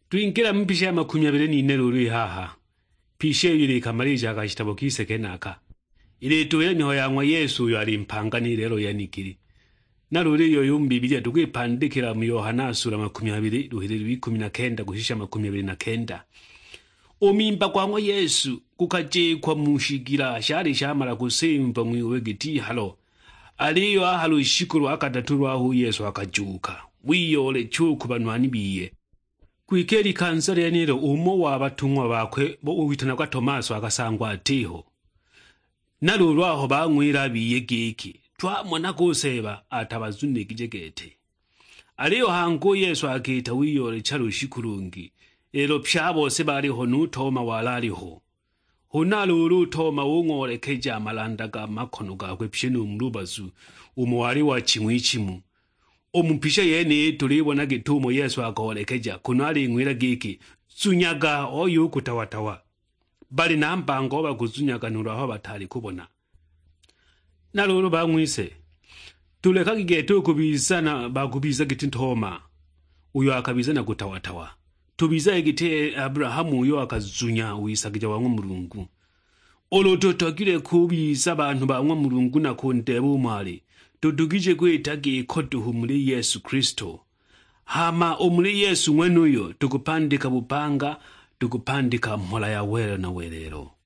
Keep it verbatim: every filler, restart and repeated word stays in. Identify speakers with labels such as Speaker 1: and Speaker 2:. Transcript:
Speaker 1: Tuinkela mpisha ya makumi abiri n'ine lulu haha. Pishe yuli ikamalija akachitabo kise kenaka. Ile tuwele niho yangwa Yesu yu alimpanga ni lelo yanikiri. Na lulu yoyu mbibilia tukuipandikila mu Yohana sura makumi abiri luhili kumi na kenda kushisha makumi abiri na kenda. Omimba kwangwa Yesu kukaje kwa mushigila shari shamala kusimba mwiwe giti halo. Aliyo ahalo shikuru akatatu ahu Yesu akajuka. Wiyole chuku banwani biye. Kuikeli kansari ya nilo umo wa batumwa bakwe bo uitana kwa Tomaso akasangwa atiho. Nalulu aho bangwira biye giki. Twa mwana kuseba atabazunne kijegete. Aliyo hango Yesu akita wiyole chalo shikurungi. Elo pshabo sebaliho nutoma walaliho. Hunalulu toma ungole keja malandaga makono gakwe pshenu mlubazu umuwali wa chimwichimu. Omumpisha yene tulibona gitumo Yesu akolekeja kunali ngwira giki zunyaga oyu kutawatawa. Bali na mpango bakuzunyaga nuraho batali kubona. Nalulu bangwise. Tuleka kigeto kubizana bakubiza gitintoma. Uyo akabizana kutawatawa. Tubiza egite Abrahamu uyo akazunya wisagija wa Mulungu. Olototokile kubiza abantu ba Mulungu na kuntebu mali. Tutugije kwetagi kotuhu muli Yesu Kristo. Hama omuli Yesu mwenuyo tukupandika bupanga, tukupandika mhola ya wele na welero.